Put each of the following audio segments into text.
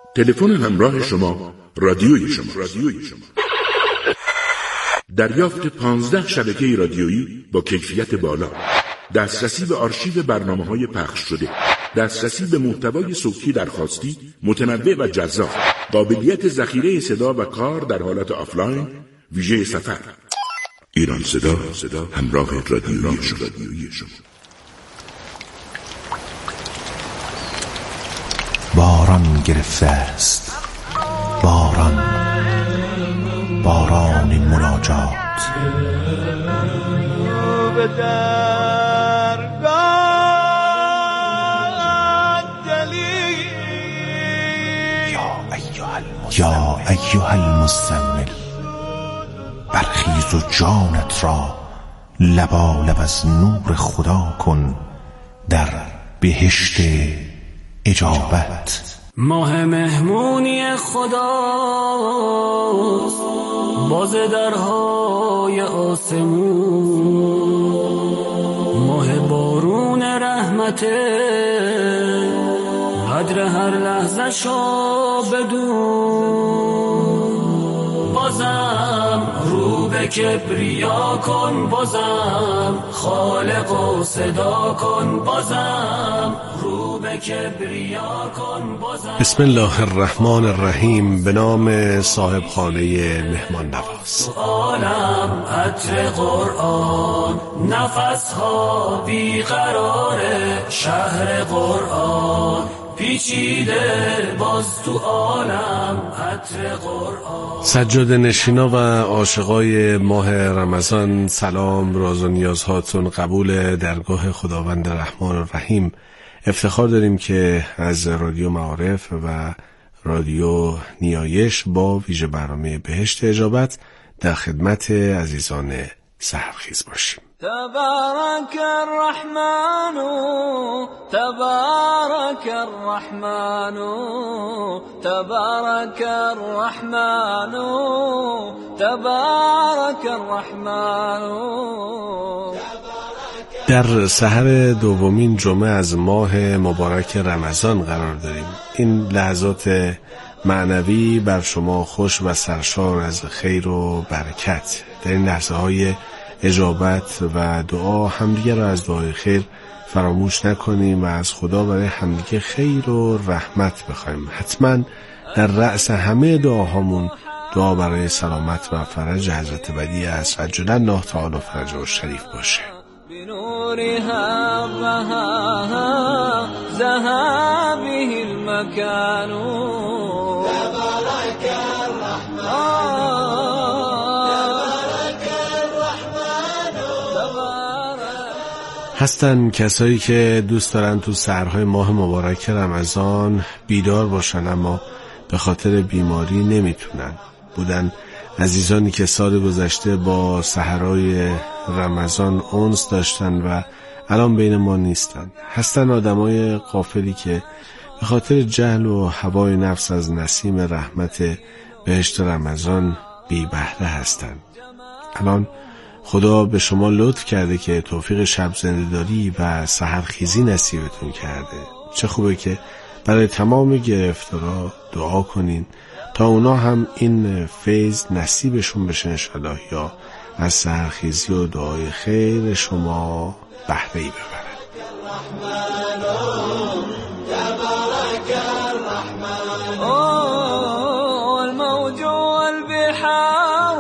تلفن همراه شما رادیوی شما. دریافت 15 شبکه رادیویی با کیفیت بالا، دسترسی به آرشیو برنامه‌های پخش شده، دسترسی به محتوای صوتی درخواستی متنوع و جذاب، قابلیت ذخیره صدا و کار در حالت آفلاین، ویژه سفر. ایران صدا همراه رادیوی شما. باران گرفته است، باران مناجات. به درگاه دلی یا ایها المزمل، برخیز و جانت را لبالب از نور خدا کن در بهشت اجابت. ماه مهمونی خدا باز درهای آسمون، ماه بارون رحمت قدر هر لحظه شو بدون. بازم رو به کبریا کن، بازم خالق و صدا کن، بازم رو به کبریا کن، بازم. بسم الله الرحمن الرحیم. به نام صاحب خانه مهمان نواز. عالم عطر قرآن، نفسها بیقرار شهر قرآن، پیچیده باز تو عالم عطر قرآن. سجاده نشینا و عاشقای ماه رمضان، سلام، راز و نیازهاتون قبول درگاه خداوند رحمان الرحیم. افتخار داریم که از رادیو معارف و رادیو نیایش با ویژه برنامه بهشت اجابت در خدمت عزیزان سحرخیز باشیم. تبارك الرحمن تبارك الرحمن تبارك الرحمن تبارك الرحمن. در سحر دومین جمعه از ماه مبارک رمضان قرار داریم. این لحظات معنوی بر شما خوش و سرشار از خیر و برکت. در این لحظه های اجابت و دعا همدیگه را از دعای خیر فراموش نکنیم و از خدا برای همدیگه خیر و رحمت بخوایم. حتما در رأس همه دعاهامون دعا برای سلامت و فرج حضرت بدیع است عجل الله تعالی فرجه شریف باشه. بنورها ضحاها زها به المكان. تبارك الرحمن. هستن کسایی که دوست دارن تو سحرهای ماه مبارک رمضان بیدار باشن اما به خاطر بیماری نمیتونن. بودن عزیزانی که سال گذشته با سحرهای رمضان انس داشتن و الان بین ما نیستن. هستن آدمای غافلی که به خاطر جهل و هوای نفس از نسیم رحمت بهشت رمضان بی بهره هستن. الان خدا به شما لطف کرده که توفیق شب زنده‌داری و سحرخیزی نصیبتون کرده. چه خوبه که برای تمام گرفتارا دعا کنین تا اونا هم این فیض نصیبشون بشه انشالله، یا از سحرخیزی و دعای خیر شما بهره‌ای ببرن. الموج والبحار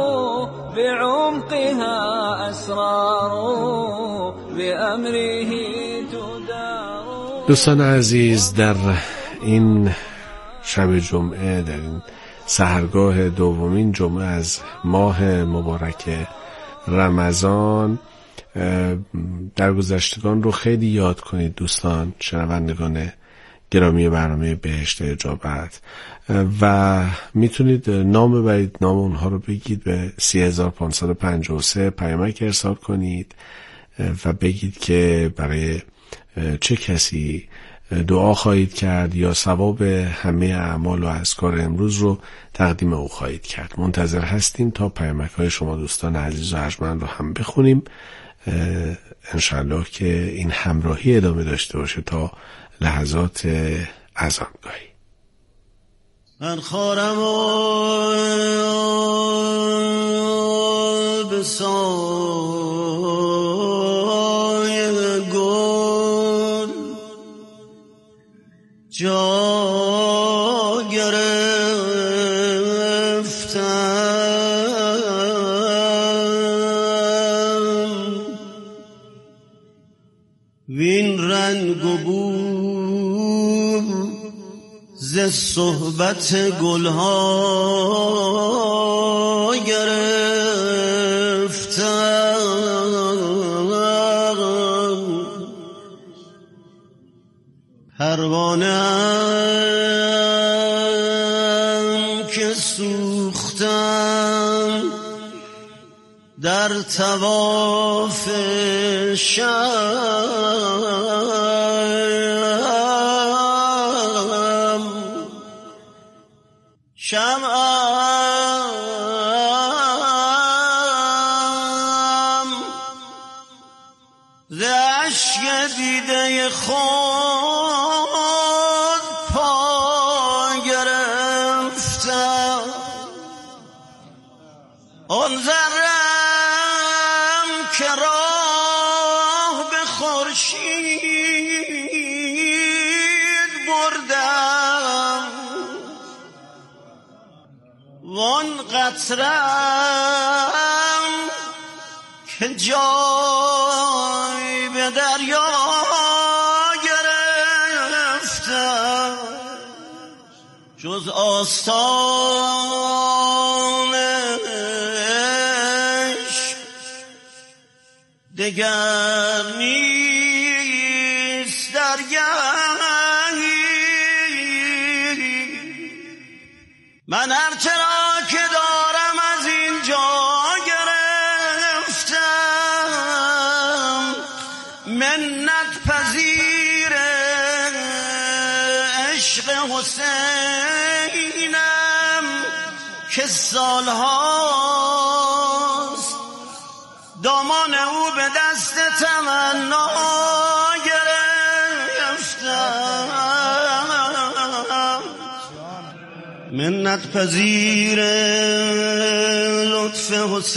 بعمقها اسرار بأمره تدار. دوستان عزیز، در این شب جمعه، در این سحرگاه دومین جمعه از ماه مبارک رمضان، در گذشتگان رو خیلی یاد کنید دوستان شنوندگان گرامی برنامه بهشت اجابت، و میتونید نام ببرید، نام اونها رو بگید، به 3553 پیامک ارسال کنید و بگید که برای چه کسی دعا خواهید کرد یا ثواب همه اعمال و اذکار امروز رو تقدیم او خواهید کرد. منتظر هستیم تا پیامک های شما دوستان عزیز و ارجمند رو هم بخونیم، انشالله که این همراهی ادامه داشته باشه تا لحظات اذانگاهی. من خارم و به سایه گل جا گرفتم وین رنگ و بو ز صحبت گلها گرفتم پروانه‌ام که سوختم در طواف شمعم ز اشک دیده خود پا گرفتم آن ذره‌ام که راه به خورشید بردم وان قطره‌ام که جای به دریا گرفتم جز آستان عشق دگر نیست درگاهی من هر چرا که دارم از اینجا گرفتم منت پذیر عشق حسینم که سالهاست دامان او به دست تمنا گرفتم منت پذیر لطف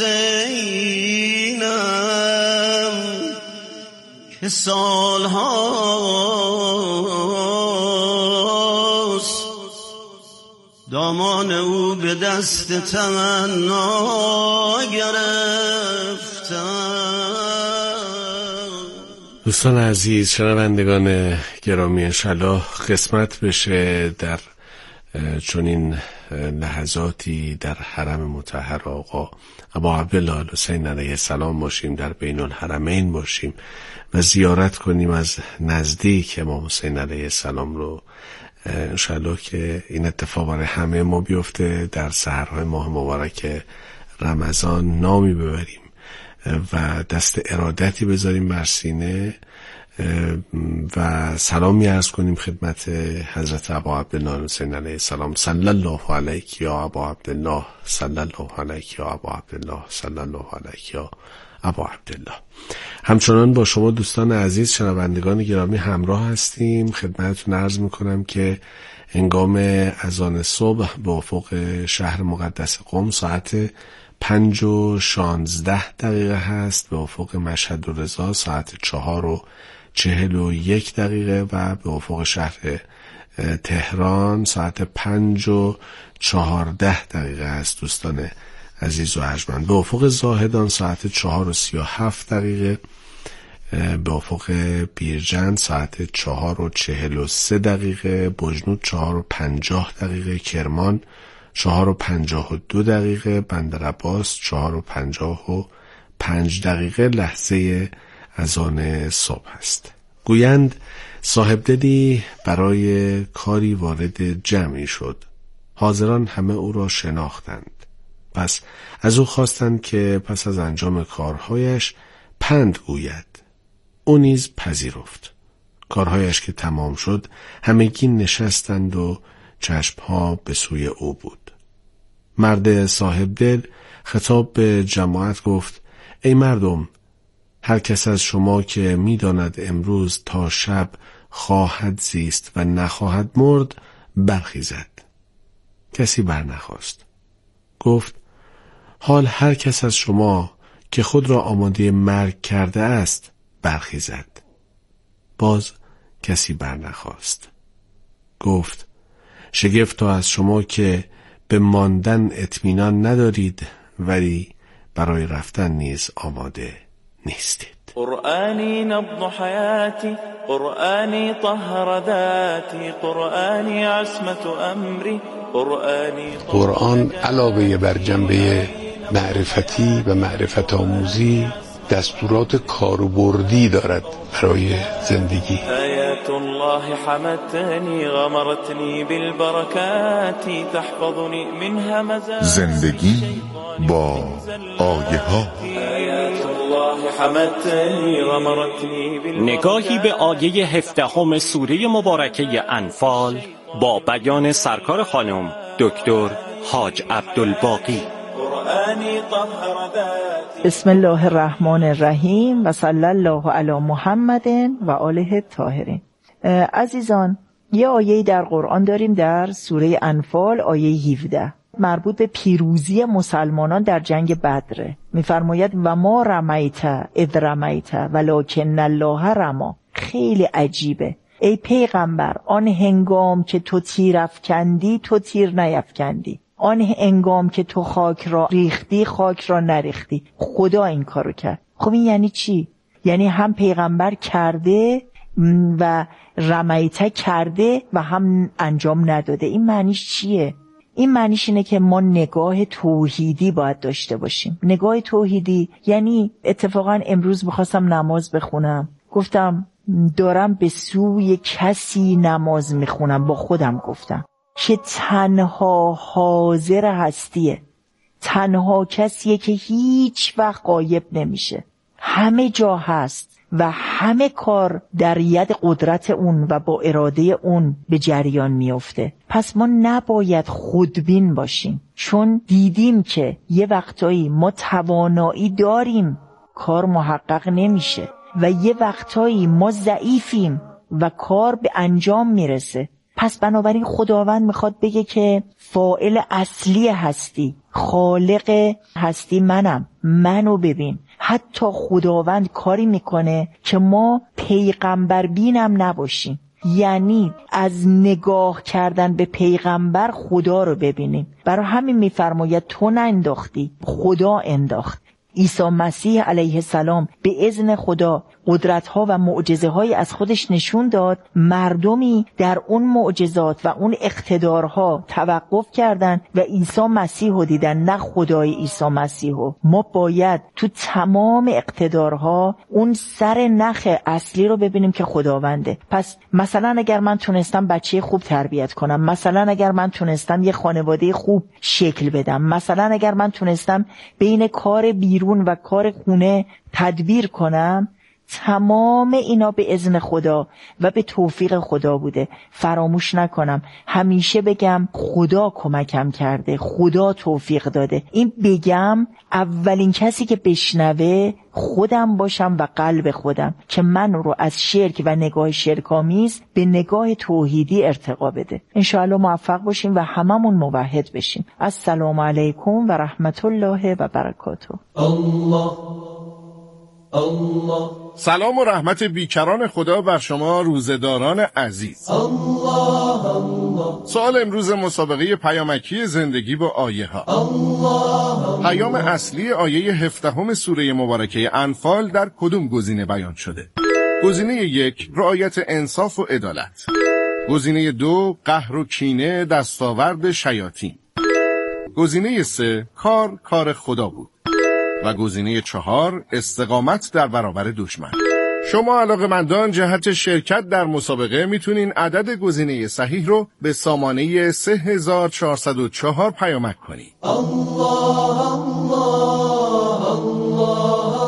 حسینم که سالهاست دامان او به دست تمنا گرفتم. دوستان عزیز، شنوندگان گرامی، انشالله قسمت بشه در چنین لحظاتی در حرم مطهر آقا ابا عبدالله الحسین علیه السلام باشیم، در بین الحرمین باشیم و زیارت کنیم از نزدیک امام حسین علیه السلام رو. انشالله که این اتفاق برای همه ما بیفته، در سحرهای ماه مبارک رمضان نامی ببریم و دست ارادتی بذاریم بر سینه و سلامی عرض کنیم خدمت حضرت ابا عبدالله الحسین علیه السلام. صلی الله علیک یا ابا عبدالله، صلی الله علیک یا ابا عبدالله، صلی الله علیک یا ابا عبدالله. همچنان با شما دوستان عزیز شنوندگان گرامی همراه هستیم. خدمتتون عرض میکنم که هنگام اذان صبح به افق شهر مقدس قم ساعت 5:16 هست، به افق مشهد و رضا ساعت 4:41 و به افق شهر تهران ساعت 5:14 است. دوستان عزیز و ارجمند، به افق زاهدان ساعت 4:37، به افق بیرجند ساعت 4:43، بجنود 4:50، کرمان 4:52، بندرعباس 4:55 لحظه اذان صبح است. گویند صاحبدلی برای کاری وارد جمعی شد، حاضران همه او را شناختند. پس از او خواستند که پس از انجام کارهایش پند گوید. او نیز پذیرفت. کارهایش که تمام شد همگی نشستند و چشمها به سوی او بود. مرد صاحب دل خطاب به جماعت گفت: ای مردم، هر کس از شما که می‌داند امروز تا شب خواهد زیست و نخواهد مرد برخیزد. کسی برنخواست. گفت حال هر کس از شما که خود را آماده مرگ کرده است برخیزد. باز کسی برنخواست. گفت شگفتا از شما که به ماندن اطمینان ندارید ولی برای رفتن نیز آماده نیستید. قرآنی نبض حیاتی، قرآنی طهر ذاتی، قرآنی عصمت امری، قرآن علاوه بر جنبه معرفتی و معرفت آموزی دستورات کاربردی دارد برای زندگی. آیات الله حمتنی غمرتنی بالبرکات تحفظنی من همزات زندگی با آیه ها. نگاهی به آیه 17 سوره مبارکه انفال با بیان سرکار خانم دکتر حاج عبدالباقی. بسم الله الرحمن الرحیم و صلی الله علی محمد و آله الطاهرین. عزیزان، یه آیه در قرآن داریم در سوره انفال، آیه 17، مربوط به پیروزی مسلمانان در جنگ بدره. میفرماید و ما رمیت اذ رمیت ولکن الله رما. خیلی عجیبه. ای پیغمبر، آن هنگام که تو تیر افکندی تو تیر نیفکندی، آن هنگام که تو خاک را ریختی خاک را نریختی. خدا این کارو کرد. خب این یعنی چی؟ یعنی هم پیغمبر کرده و رمیته کرده و هم انجام نداده. این معنیش چیه؟ این معنیش اینه که ما نگاه توحیدی باید داشته باشیم. نگاه توحیدی یعنی اتفاقا امروز می‌خواستم نماز بخونم، گفتم دارم به سوی کسی نماز میخونم، با خودم گفتم که تنها حاضر هستیه، تنها کسیه که هیچ وقت غایب نمیشه، همه جا هست و همه کار در ید قدرت اون و با اراده اون به جریان میفته. پس ما نباید خودبین باشیم، چون دیدیم که یه وقتایی ما توانایی داریم کار محقق نمیشه و یه وقتایی ما ضعیفیم و کار به انجام میرسه. پس بنابراین خداوند میخواد بگه که فاعل اصلی هستی، خالق هستی منو ببین. حتی خداوند کاری میکنه که ما پیغمبر بینم نباشیم، یعنی از نگاه کردن به پیغمبر خدا رو ببینیم. برای همین میفرماید تو ننداختی، خدا انداخت. عیسی مسیح علیه السلام به اذن خدا قدرت‌ها و معجزه‌های از خودش نشون داد. مردمی در اون معجزات و اون اقتدارها توقف کردن و عیسی مسیح رو دیدن، نه خدای عیسی مسیح رو. ما باید تو تمام اقتدارها اون سر نخ اصلی رو ببینیم که خداونده. پس مثلا اگر من تونستم بچه خوب تربیت کنم، مثلا اگر من تونستم یه خانواده خوب شکل بدم، مثلا اگر من تونستم بین کار بیرون و کار خونه تدبیر کنم، تمام اینا به اذن خدا و به توفیق خدا بوده. فراموش نکنم همیشه بگم خدا کمکم کرده، خدا توفیق داده. این بگم اولین کسی که بشنوه خودم باشم و قلب خودم که من رو از شرک و نگاه شرک‌آمیز به نگاه توحیدی ارتقا بده. انشاءالله موفق باشیم و هممون موحد بشیم. السلام علیکم و رحمت الله و برکاته. الله الله. سلام و رحمت بیکران خدا بر شما روزداران عزیز. الله الله. سوال امروز مسابقه پیامکی زندگی با آیه ها. الله. پیام اصلی آیه 17 سوره مبارکه انفال در کدوم گزینه بیان شده؟ گزینه 1 رعایت انصاف و عدالت، گزینه 2 قهر و کینه دستاورد شیاطین، گزینه 3 کار خدا بود و گزینه 4 استقامت در برابر دشمن. شما علاقه‌مندان جهت شرکت در مسابقه میتونین عدد گزینه صحیح رو به سامانه 3404 پیامک کنید. الله الله الله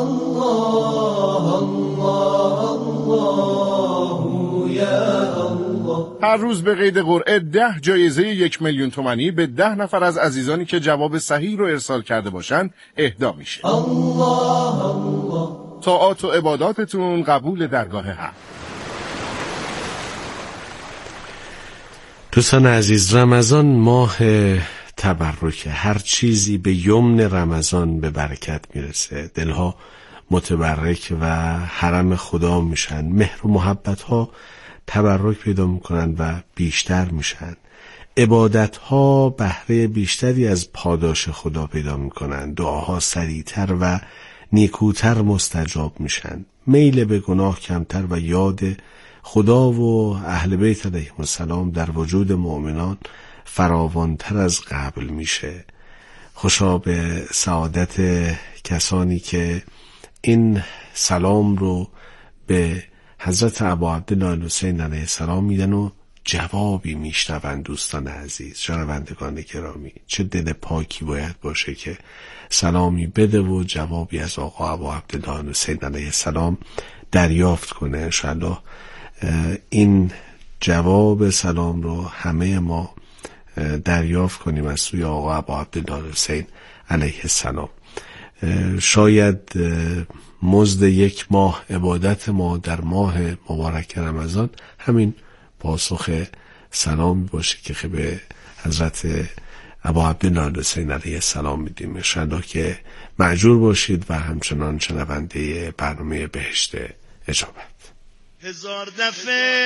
الله الله یا الله. هر روز به قید قرعه 10 جایزه 1,000,000 تومانی به 10 نفر از عزیزانی که جواب صحیح رو ارسال کرده باشن اهدا میشه. الله الله. طاعات و عباداتتون قبول درگاه حق. دوستان عزیز، رمضان ماه تبرکه. هر چیزی به یمن رمضان به برکت میرسه. دلها متبرک و حرم خدا میشن. مهر و محبت ها تبرک پیدا میکنن و بیشتر میشن. عبادت ها بهره بیشتری از پاداش خدا پیدا میکنن. دعاها سریعتر و نیکوتر مستجاب میشن. میل به گناه کمتر و یاد خدا و اهل بیت علیهم السلام در وجود مؤمنان فراوانتر از قبل میشه. خوشا به سعادت کسانی که این سلام رو به حضرت ابا عبدالله الحسین علیه السلام میدن و جوابی میشنوند. دوستان عزیز، شنوندگان گرامی، چه دل پاکی باید باشه که سلامی بده و جوابی از آقا ابا عبدالله الحسین علیه السلام دریافت کنه. انشاءالله این جواب سلام رو همه ما دریافت کنیم از سوی آقا ابا عبدالله الحسین علیه السلام. شاید مزد یک ماه عبادت ما در ماه مبارک رمضان همین پاسخ سلامی باشه که به حضرت ابا عبدالله الحسین علیه السلام میدیم. انشاءالله که مأجور باشید و همچنان شنونده برنامه بهشت اجابت. هزار دفعه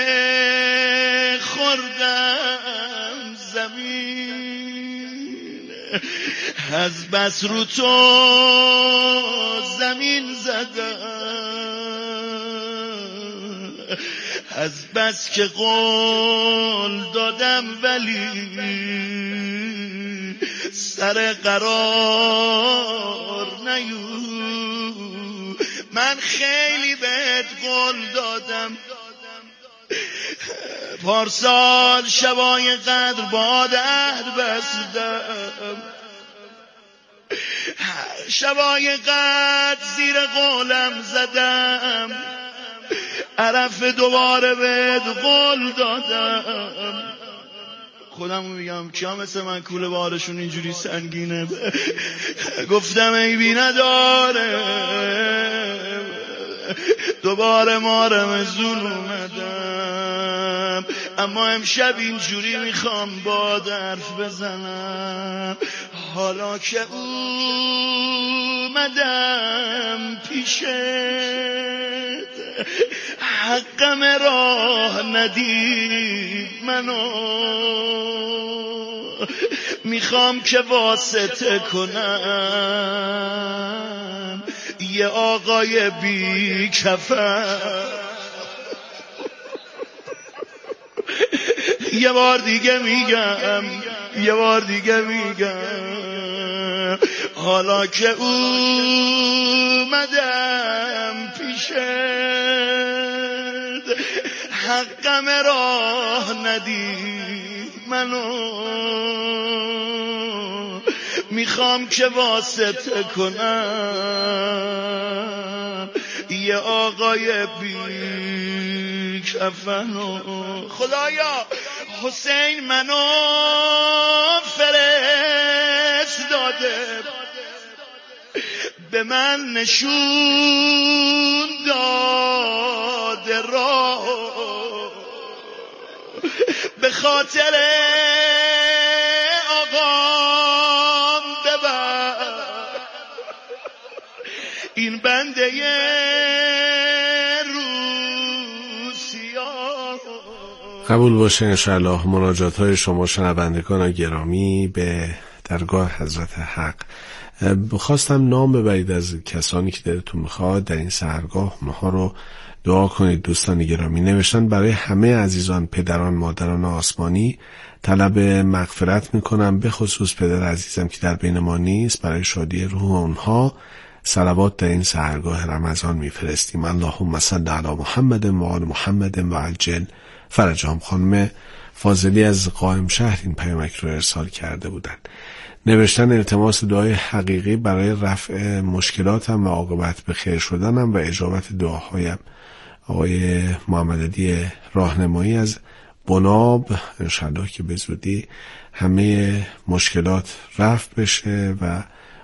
خوردم زمین، از بس رو تو زمین زدم، از بس که قول دادم ولی سر قرار نیو. من خیلی بهت قول دادم، پارسال شبای قدر باد عهد بستم، شبای قدر زیر قولم زدم، عرف دوباره بهت قول دادم. خودم میگم کیا مثل من کوله بارشون اینجوری سنگینه. گفتم عیبی نداره، دوباره مارم زون اومدم، اما امشب اینجوری میخوام با حرف بزنم. حالا که اومدم پیشت، حقم راه ندید منو، میخوام که واسطه کنم یه آقای بی کفن. یه بار دیگه میگم، یه بار دیگه میگم، حالا که اومدم پیشت، حقم راه ندید منو، میخوام که واسطه کنم یه آقای بی کفنو. خدایا حسین منو فرست داده، به من نشون داده راه، به خاطر آقام ببر این بنده روسیا. قبول باشه انشاءالله مناجات های شما شنوندگان گرامی به درگاه حضرت حق. خواستم نام ببرید از کسانی که دلتون میخواد در این سحرگاه اونها رو دعا کنید. دوستان گرامی نوشتن برای همه عزیزان، پدران، مادران آسمانی طلب مغفرت میکنم، به خصوص پدر عزیزم که در بین ما نیست. برای شادی روح اونها صلوات در این سحرگاه رمضان میفرستیم. اللهم صل علی محمد و آل محمد و عجل فرجهم. خانم فاضلی از قائم شهر این پیامک رو ارسال کرده بودن. نوشتن التماس دعای حقیقی برای رفع مشکلاتم و عاقبت به خیر شدنم و اجابت دعاهایم. آقای محمد علی راهنمایی از بناب، انشالله که به زودی همه مشکلات رفع بشه و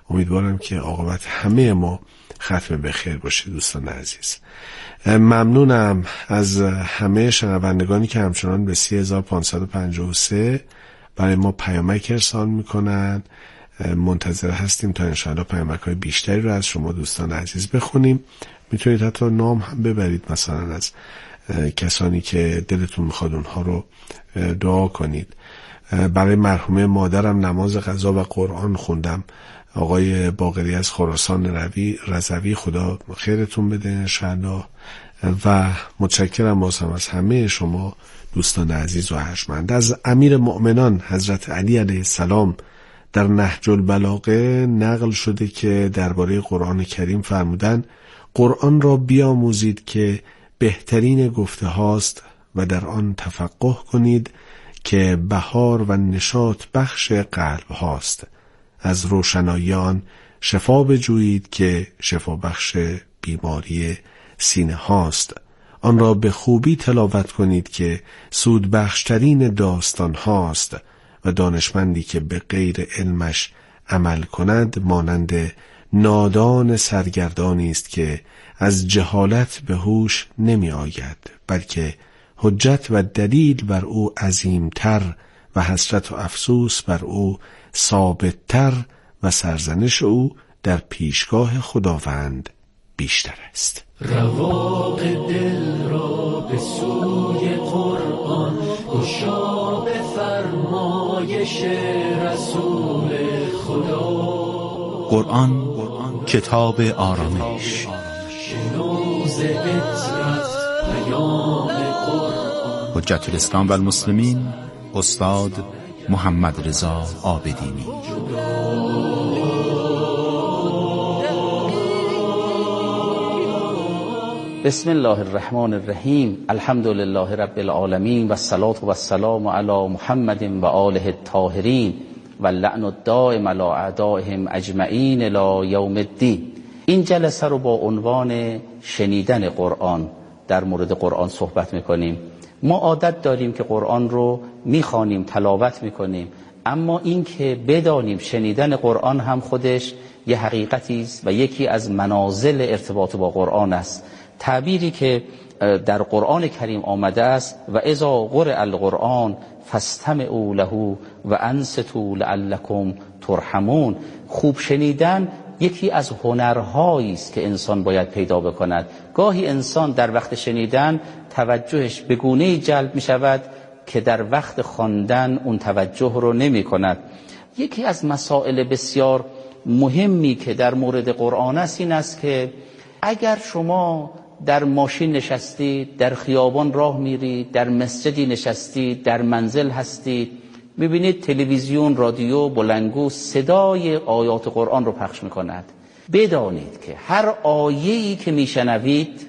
امیدوارم که عاقبت همه ما ختم به خیر باشه. دوستان عزیز، ممنونم از همه شنوندگانی که همچنان به 3553 برای ما پیامک ارسال میکنن. منتظر هستیم تا انشاءالله پیامک های بیشتری رو از شما دوستان عزیز بخونیم. میتونید حتی نام هم ببرید، مثلا از کسانی که دلتون میخواد اونها رو دعا کنید. برای مرحومه مادرم نماز قضا و قرآن خوندم، آقای باقری از خراسان رضوی، خدا خیرتون بده انشاءالله. و متشکرم بازم از همه شما دوستان عزیز و ارجمند. از امیر مؤمنان حضرت علی علیه السلام در نهج البلاغه نقل شده که درباره قرآن کریم فرمودن قرآن را بیاموزید که بهترین گفته هاست و در آن تفقه کنید که بهار و نشاط بخش قلب هاست. از روشنایی آن شفا بجویید که شفا بخش بیماری سینه هاست. آن را به خوبی تلاوت کنید که سود بخشترین داستان هاست و دانشمندی که به غیر علمش عمل کند مانند نادان سرگردانی است که از جهالت به هوش نمی آید، بلکه حجت و دلیل بر او عظیمتر و حسرت و افسوس بر او ثابتتر و سرزنش او در پیشگاه خداوند بیشتر است. رواق دل را به سوی قرآن گشا به فرمایش رسول خدا. قرآن کتاب آرامش، شنوز عطرت پیام قرآن. حجت الاسلام و المسلمین استاد محمد رضا عابدینی. بسم الله الرحمن الرحیم. الحمد لله رب العالمین و الصلاة و السلام علی محمد و آله الطاهرین و اللعن الدائم علی اعدائهم اجمعین الی یوم الدین. این جلسه رو با عنوان شنیدن قرآن در مورد قرآن صحبت میکنیم. ما عادت داریم که قرآن رو میخوانیم، تلاوت میکنیم، اما این که بدانیم شنیدن قرآن هم خودش یه حقیقتی است و یکی از منازل ارتباط با قرآن است. تعبیری که در قرآن کریم آمده است و اذا قرئ القرآن فاستمعوا له و انصتوا لعلکم ترحمون. خوب شنیدن یکی از هنرهایی است که انسان باید پیدا بکند. گاهی انسان در وقت شنیدن توجهش به گونه‌ای جلب می شود که در وقت خواندن اون توجه رو نمی کند. یکی از مسائل بسیار مهمی که در مورد قرآن است این است که اگر شما در ماشین نشستید، در خیابان راه میرید، در مسجدی نشستید، در منزل هستید، میبینید تلویزیون، رادیو، بلندگو صدای آیات قرآن رو پخش میکند، بدانید که هر آیه‌ای که میشنوید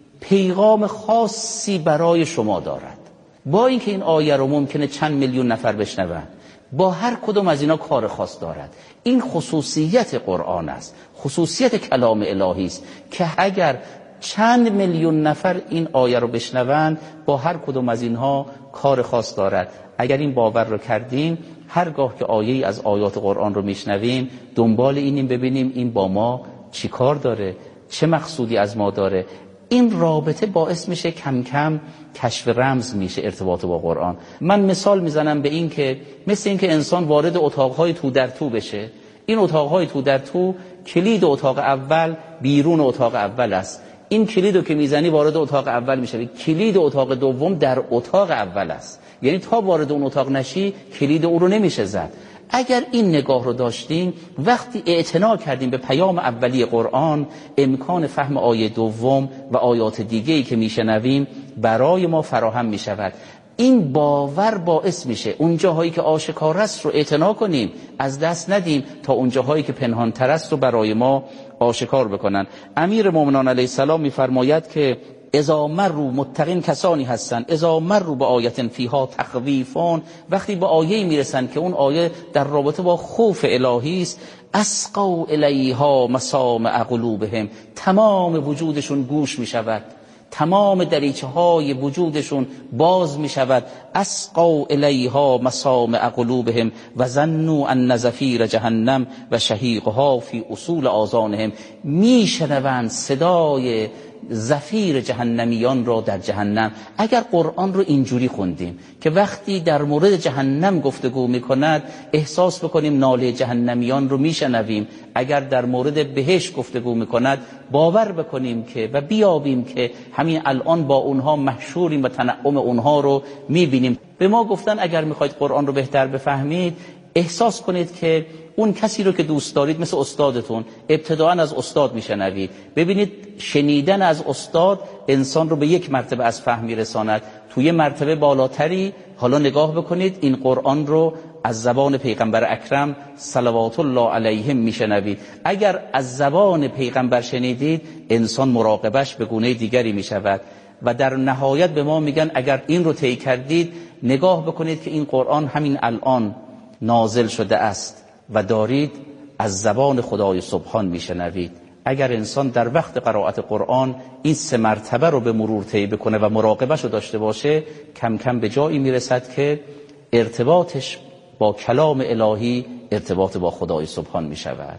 پیغام خاصی برای شما دارد. با اینکه این آیه رو ممکنه چند میلیون نفر بشنوند، با هر کدوم از اینا کار خاص دارد. این خصوصیت قرآن است، خصوصیت کلام الهی است که اگر چند میلیون نفر این آیه رو بشنوند، با هر کدوم از اینها کار خاص دارد. اگر این باور رو کردیم، هرگاه که آیه‌ای از آیات قرآن رو میشنویم دنبال اینیم ببینیم این با ما چی کار داره، چه مقصودی از ما داره. این رابطه باعث میشه کم کم کشف رمز میشه ارتباط با قرآن. من مثال میزنم به این که مثل این که انسان وارد اتاقهای تو در تو بشه. این اتاقهای تو در تو، کلید اتاق اول بیرون اتاق اول است. این کلیدو که میزنی وارد اتاق اول میشه، کلید اتاق دوم در اتاق اول است. یعنی تا وارد اون اتاق نشی کلید او رو نمیشه زد. اگر این نگاه رو داشتیم، وقتی اعتنا کردیم به پیام اولی قرآن، امکان فهم آیه دوم و آیات دیگه‌ای که میشنویم برای ما فراهم میشود. این باور باعث میشه اون جاهایی که آشکار است رو اعتنا کنیم، از دست ندیم، تا اون جاهایی که پنهان تر است رو برای ما آشکار بکنن. امیر مومنان علیه السلام میفرماید که اذا مروا، متقین کسانی هستند، اذا مروا به آیه فیها تخویفون، وقتی به آیه‌ای میرسن که اون آیه در رابطه با خوف الهی است، اسقوا الیها مسامع قلوبهم، تمام وجودشون گوش میشود، تمام دریچه های وجودشون باز می شود. اسقوا الیها مسامع قلوبهم و ظنوا ان زفیر جهنم و شهیقها فی اصول آذانهم. می شنوند صدای زفیر جهنمیان را در جهنم. اگر قرآن رو اینجوری خوندیم که وقتی در مورد جهنم گفتگو میکند احساس بکنیم ناله جهنمیان رو میشنویم، اگر در مورد بهشت گفتگو میکند باور بکنیم که و بیابیم که همین الان با اونها محشوریم و تنعم اونها رو میبینیم. به ما گفتن اگر میخواید قرآن رو بهتر بفهمید احساس کنید که اون کسی رو که دوست دارید مثل استادتون ابتداءً از استاد میشنوید. ببینید شنیدن از استاد انسان رو به یک مرتبه از فهم میرساند. توی مرتبه بالاتری حالا نگاه بکنید این قرآن رو از زبان پیغمبر اکرم صلوات الله علیهم میشنوید. اگر از زبان پیغمبر شنیدید انسان مراقبش به گونه دیگری میشود. و در نهایت به ما میگن اگر این رو طی کردید نگاه بکنید که این قرآن همین الان نازل شده است و دارید از زبان خدای سبحان میشنوید. اگر انسان در وقت قرائت قرآن این 3 مرتبه رو به مرور طی بکنه و مراقبهش رو داشته باشه کم کم به جایی میرسد که ارتباطش با کلام الهی ارتباط با خدای سبحان میشود.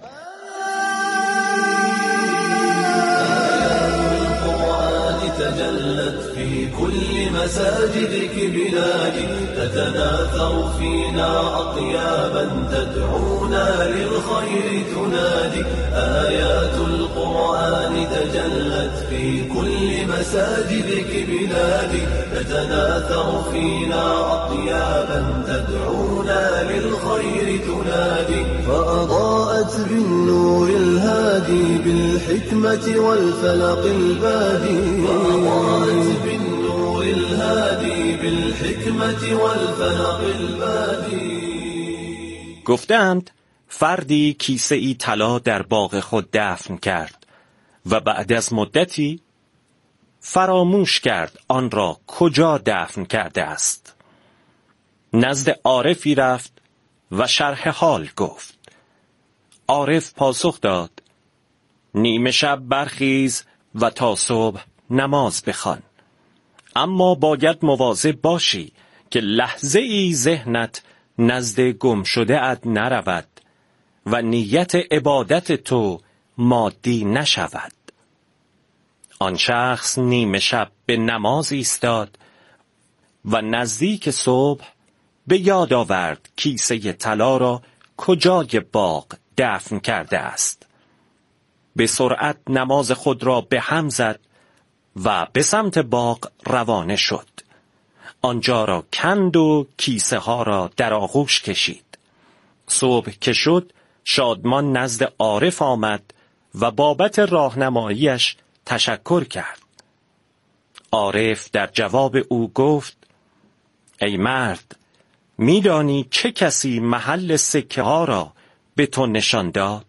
كل مساجدك بلادي تتناثر فينا أطيابا تدعونا للخير تنادي. آيات القرآن تجلت في كل مساجدك بلادي تتناثر فينا أطيابا تدعونا للخير تنادي. فأضاءت بالنور الهادي بالحكمة والفلق البادي. فأضاءت بالنور الهادي بالحكمة والفلق البادي. گفتند فردی کیسه ای طلا در باغ خود دفن کرد و بعد از مدتی فراموش کرد آن را کجا دفن کرده است. نزد عارفی رفت و شرح حال گفت. عارف پاسخ داد نیمه شب برخیز و تا صبح نماز بخوان، اما باید مواظب باشی که لحظه ای ذهنت نزد گم شده ات نرود و نیت عبادت تو مادی نشود. آن شخص نیمه شب به نماز ایستاد و نزدیک صبح به یاد آورد کیسه طلا را کجای باغ دفن کرده است. به سرعت نماز خود را به هم زد و به سمت باغ روانه شد. آنجا را کند و کیسه ها را در آغوش کشید. صبح که شد شادمان نزد عارف آمد و بابت راهنماییش تشکر کرد. عارف در جواب او گفت ای مرد، میدانی چه کسی محل سکه ها را به تو نشان داد؟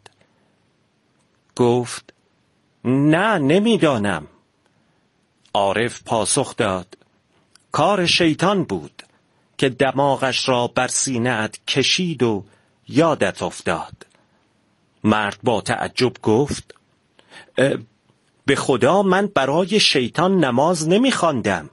گفت نه نمیدانم. عارف پاسخ داد کار شیطان بود که دماغش را بر سینه‌ات کشید و یادت افتاد. مرد با تعجب گفت به خدا من برای شیطان نماز نمی‌خواندم.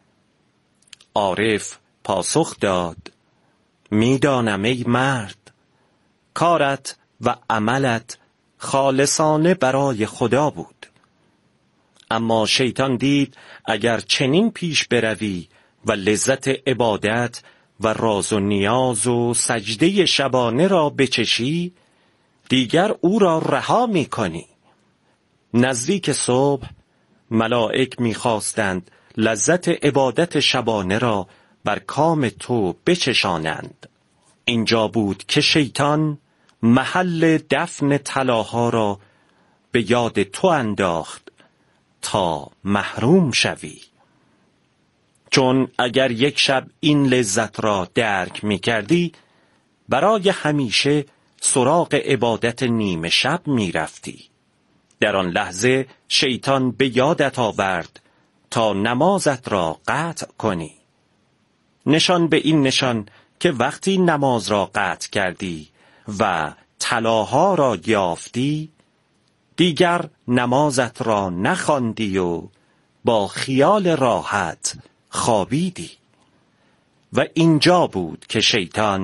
عارف پاسخ داد میدانم ای مرد، کارت و عملت خالصانه برای خدا بود، اما شیطان دید اگر چنین پیش بروی و لذت عبادت و راز و نیاز و سجده شبانه را بچشی دیگر او را رها می کنی. نزدیک صبح ملائک می خواستند لذت عبادت شبانه را بر کام تو بچشانند. اینجا بود که شیطان محل دفن طلاها را به یاد تو انداخت تا محروم شوی. چون اگر یک شب این لذت را درک می کردی برای همیشه سراغ عبادت نیمه شب می رفتی. در آن لحظه شیطان به یادت آورد تا نمازت را قطع کنی. نشان به این نشان که وقتی نماز را قطع کردی و طلاها را یافتی دیگر نمازت را نخواندی و با خیال راحت خوابیدی. و اینجا بود که شیطان